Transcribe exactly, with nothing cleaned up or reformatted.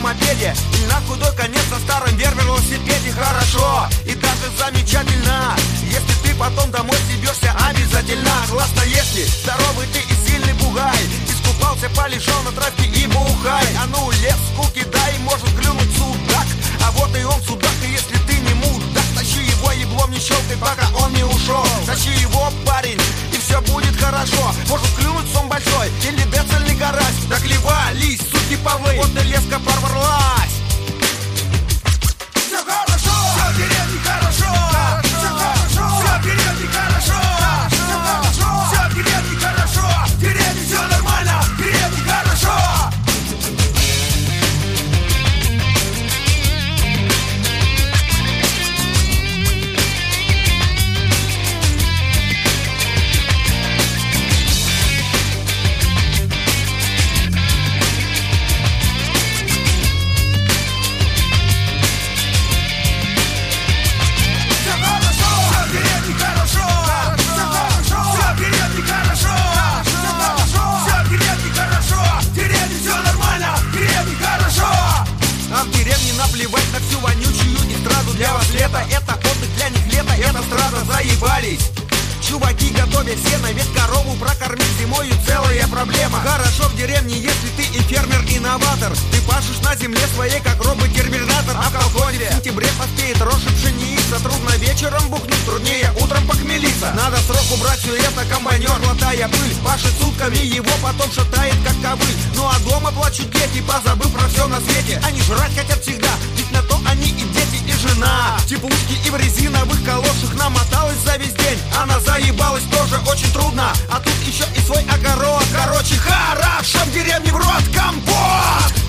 мопеде или на худой конец на старом вервер-велосипеде. Хорошо и даже замечательно, если ты потом домой стебешься обязательно. Классно, если здоровый ты и сильный бугай, искупался, полежал на травке и бухай. А ну лес скуки дай, может клюнуть судак, а вот и он судак, и если ты не мудак, тащи его еблом, не щелкай, пока он не ушел. Тащи его, парень, и все будет хорошо. Может клюнуть сом большой или децельный карась. Так ливались, суки повы, вот и леска порвалась. Все хорошо, все в деревне хорошо, все хорошо, все в деревне хорошо, все хорошо, все в деревне хорошо, в деревне все нормально, в деревне хорошо. Наплевать на всю вонючую эстраду. Для вас лето, это отдых, для них лето, это страда. Заебались чуваки, готовят сено, ведь корову прокормить зимою целая проблема. Хорошо в деревне, если ты и фермер-инноватор. Ты пашешь на земле своей, как робот-терминатор. А в колхозе в сентябре поспеет рожь и пшеница. Трудно вечером бухнуть, труднее утром похмелиться. Надо срок убрать все это, комбайнер, глотая пыль, пашет сутками, его потом шатает, как ковыль. Ну а дома плачут дети, позабыв про все на свете. Они жрать хотят всегда, ведь на то они и дети, и жена. В теплушке и в резиновых калошах намоталась за весь день. Она заебалась тоже очень трудно, а тут еще и свой огород. Короче, хорошо в деревне в рот компот.